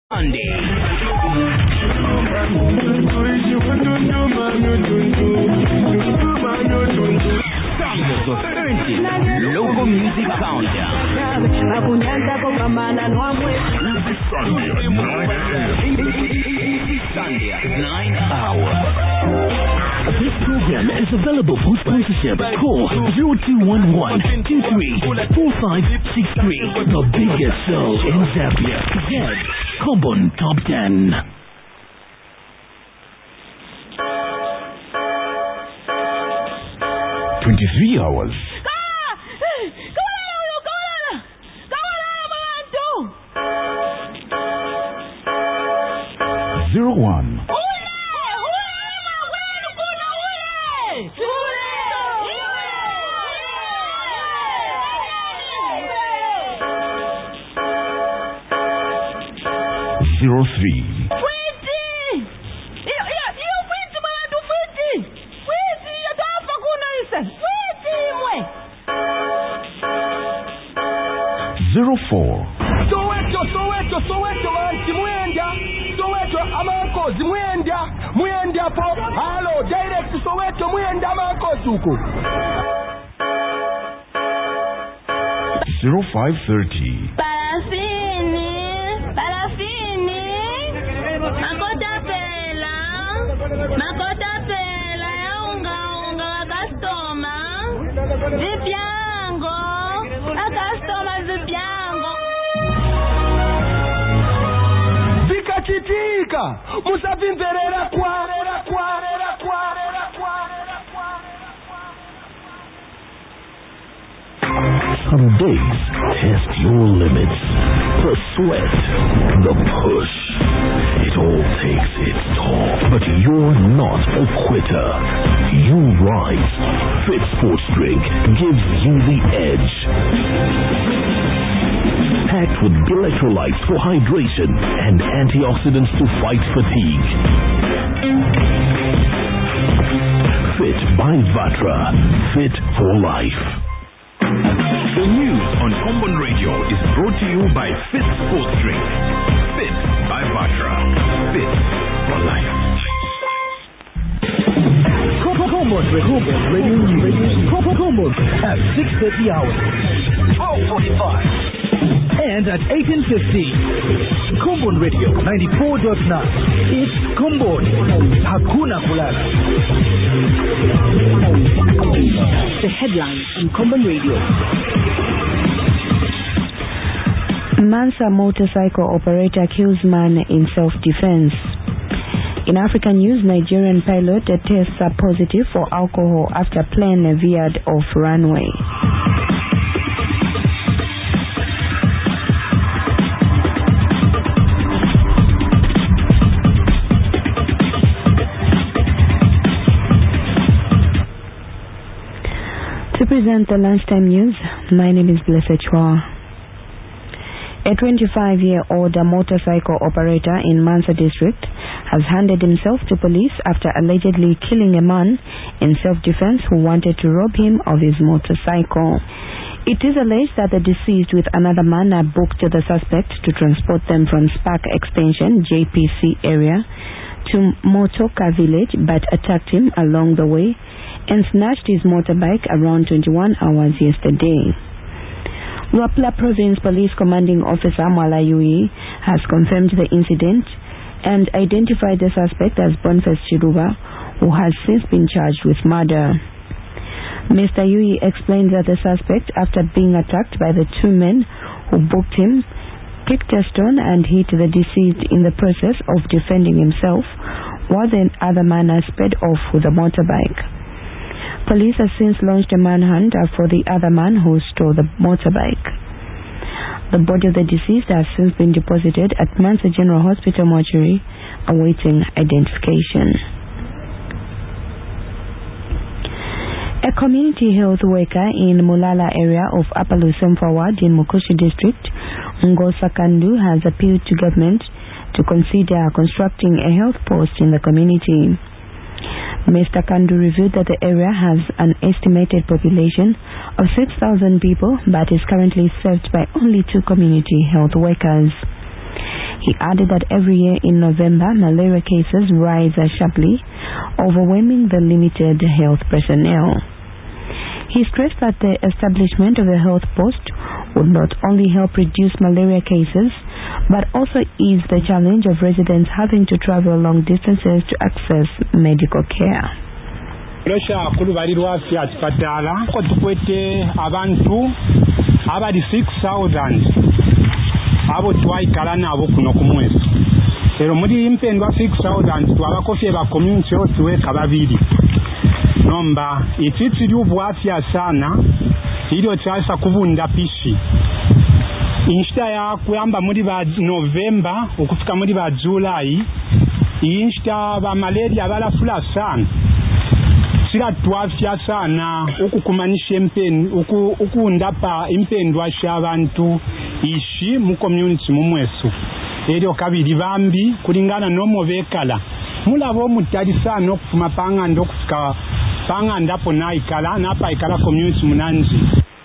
Sunday. Sounds authentic local music countdown. Sunday at 9 a.m. Sunday at 9 hours. This program is available for sponsorship. Call 0211 234563. The biggest show in Zambia. Yes, Common Top 10. Hours. 01. 03. 04. Soweto manti Soweto amanko mwenda po halo direct Soweto mwenda amanko tuko 0530. Makota pela ya unga customer zipiango customer zipiango zikachitika musavimverera kwa Some days test your limits. The sweat, the push. It all takes its toll. But you're not a quitter. You rise. Fit Sports Drink gives you the edge. Packed with electrolytes for hydration and antioxidants to fight fatigue. Fit by Vatra. Fit for life. The news on Common Radio is brought to you by Fit Sports Drink. Fit by Vatra. Fit for life. Common Radio News. Common at 6:30 hours. 12:45. And at 18:50. Common Radio 94.9. It's Common. Hakuna Kulala. The headlines on Common Radio. Mansa motorcycle operator kills man in self-defense. In African news, Nigerian pilot tests are positive for alcohol after plane veered off runway. To present the lunchtime news, my name is Blessed Chua. A 25-year-old motorcycle operator in Mansa district has handed himself to police after allegedly killing a man in self-defense who wanted to rob him of his motorcycle. It is alleged that the deceased with another man booked the suspect to transport them from Spark Extension, JPC area, to Motoka village, but attacked him along the way and snatched his motorbike around 21 hours yesterday. Luapula Province Police Commanding Officer Mwala Yui has confirmed the incident and identified the suspect as Boniface Chiruba, who has since been charged with murder. Mr. Yui explained that the suspect, after being attacked by the two men who booked him, picked a stone and hit the deceased in the process of defending himself, while the other man sped off with a motorbike. Police have since launched a manhunt for the other man who stole the motorbike. The body of the deceased has since been deposited at Mansa General Hospital mortuary, awaiting identification. A community health worker in Mulala area of Upper Lusemfa Ward in Mukushi district, Ngosa Kandu, has appealed to government to consider constructing a health post in the community. Mr. Kandu revealed that the area has an estimated population of 6,000 people but is currently served by only 2 community health workers. He added that every year in November, malaria cases rise sharply, overwhelming the limited health personnel. He stressed that the establishment of a health post would not only help reduce malaria cases, but also ease the challenge of residents having to travel long distances to access medical care. Abali 6,000 abo twaikala nabo kuno ku mwezi ero muri impendwa 6,000 twabakofye ba community yose weka babiri nomba ititi lyubwafya sana ilio chasa kubunda pishi inshita ya kuyamba muri ba November ukufika muri ba July inshita ba malaria balafula sana sila twafya sana ukukumanisha ukundapa impendwa shabantu ishi mu community mumwesu eryo kabiri bambi kulingana nomo bekala mulabo mutali sana okufuma panganda okufika panganda po naikala napa ikala community munanji.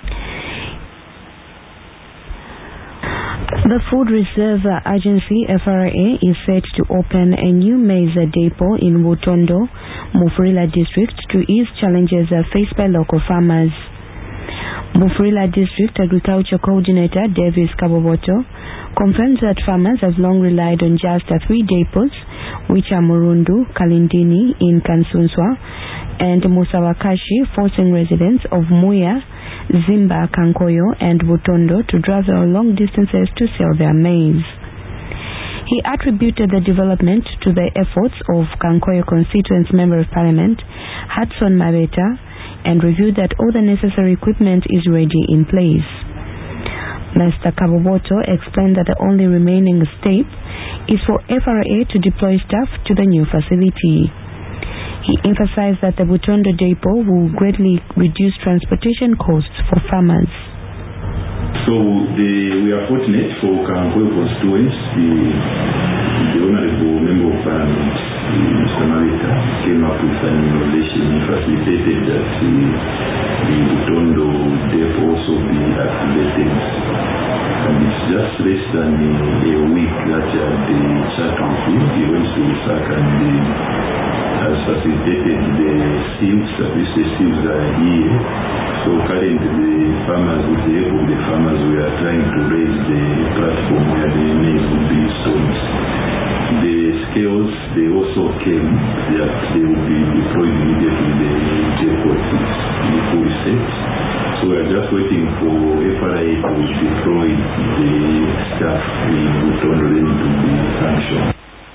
The Food Reserve Agency FRA is set to open a new maize depot in Butondo, Mufulira district to ease challenges faced by local farmers. Mufulira District Agriculture Coordinator Davis Kaboboto confirms that farmers have long relied on just 3 depots, which are Murundu, Kalindini in Kansunswa, and Musawakashi, forcing residents of Muya, Zimba, Kankoyo and Butondo to travel long distances to sell their maize. He attributed the development to the efforts of Kankoyo Constituents Member of Parliament, Hudson Mabeta, and reviewed that all the necessary equipment is ready in place. Mr. Kaboboto explained that the only remaining step is for FRA to deploy staff to the new facility. He emphasized that the Butondo depot will greatly reduce transportation costs for farmers. So we are fortunate for Kankoyo constituents. The Honorable Member of Parliament, Mr. Marita, came up with an innovation. He facilitated that the Butondo depot also be activated. And it's just less than a week that the chat with him. He went to Lusaka and has facilitated the seals. At least the seals are here. So currently the farmers, with the help of the farmers, we are trying to raise the platform where the maize will be stored. The scales, they also came, that they will be deployed immediately. The depot is fully set. So we are just waiting for FRA to deploy the staff in Butondo to be functional.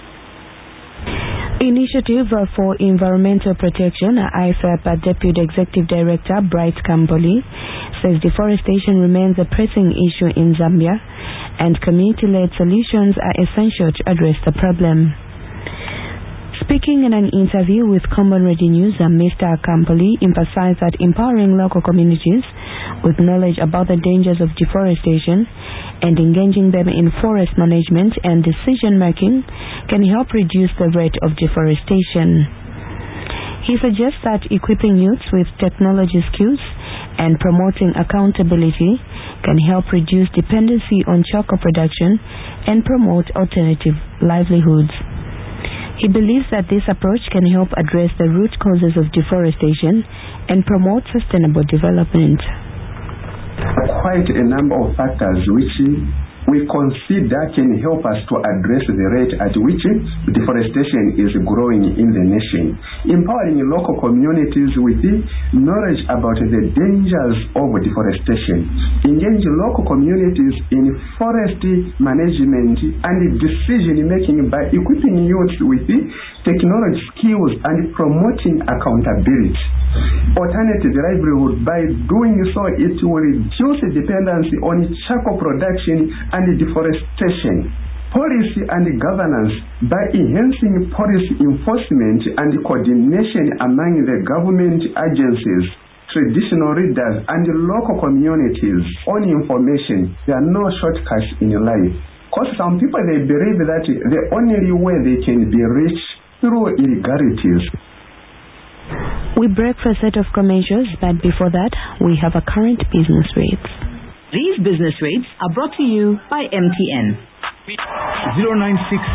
Initiative for Environmental Protection, IFAP Deputy Executive Director Bright Kamboli, says deforestation remains a pressing issue in Zambia and community-led solutions are essential to address the problem. Speaking in an interview with Common Radio News, Mr. Kamboli emphasized that empowering local communities with knowledge about the dangers of deforestation and engaging them in forest management and decision-making can help reduce the rate of deforestation. He suggests that equipping youths with technology skills and promoting accountability can help reduce dependency on charcoal production and promote alternative livelihoods. He believes that this approach can help address the root causes of deforestation and promote sustainable development. Quite a number of factors which we consider can help us to address the rate at which deforestation is growing in the nation. Empowering local communities with knowledge about the dangers of deforestation. Engage local communities in forest management and decision making by equipping youth with technology skills and promoting accountability. Alternative livelihood. By doing so, it will reduce dependency on charcoal production and deforestation. Policy and governance. By enhancing policy enforcement and coordination among the government agencies, traditional leaders and local communities on information. There are no shortcuts in life. Because some people, they believe that the only way they can be rich through illegalities. We break for a set of commercials, but before that, we have a current business rates. These business rates are brought to you by MTN. 096